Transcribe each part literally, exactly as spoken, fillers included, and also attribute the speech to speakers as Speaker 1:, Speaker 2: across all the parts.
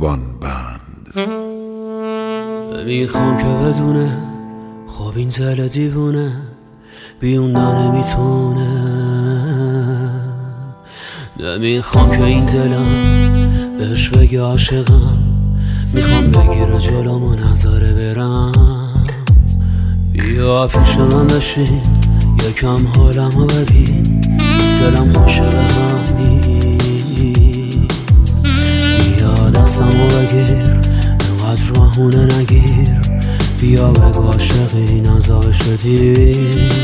Speaker 1: خوبان بند.
Speaker 2: میخوام که بدونه خواب این دل دیوونه بیوندن نمیتونه. نمیخوام که این دلم بهش بگه عاشقم، میخوام بگیره جلومو نظاره برم. بیا پیش من بشین یکم حالمو ببین، دلم خوشه به همین. بیا دستمو بگیر انقدر راهونه نگیر، بیا بگو عاشقی نزا شدی.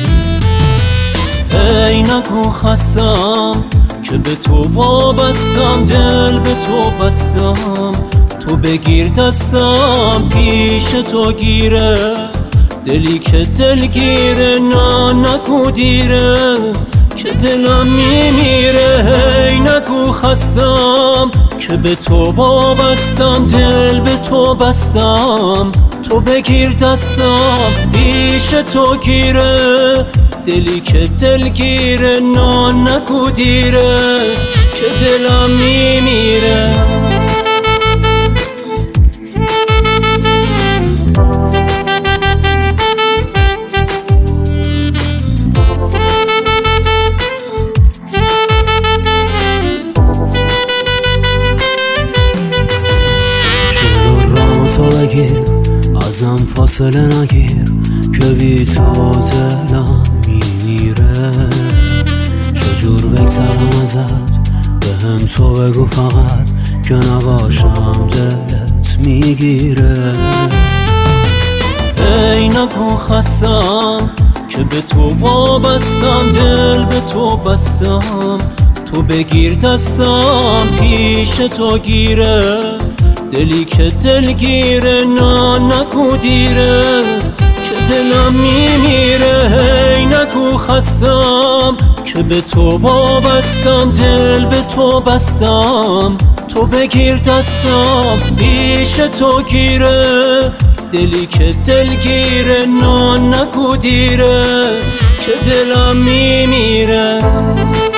Speaker 2: ای نگو خستم که به تو وابستم، دل به تو بستم، تو بگیر دستم پیش تو گیره، دلی که دلگیره نه نگو دیره که دلم میمیره. ای نگو خستم که به تو وابستم، دل به تو بستم، تو بگیر دستم پیش تو گیره، دلی که دلگیره نه نگو دیره که دلم میمیره. ازم فاصله نگیر که بی تو دلم میمیره. چجور بگذرم ازت به هم تو بگو فقط که نباشم دلت میگیره. ای نگو خستم که به تو وابستم، دل به تو بستم، تو بگیر دستم پیش تو گیره، دلی که دلگیره نه نگو دیره که دلم میمیره. ای نگو خستم که به تو وابستم، دل به تو بستم، تو بگیر دستم پیش تو گیره، دلی که دلگیره نه نگو دیره که دلم میمیره.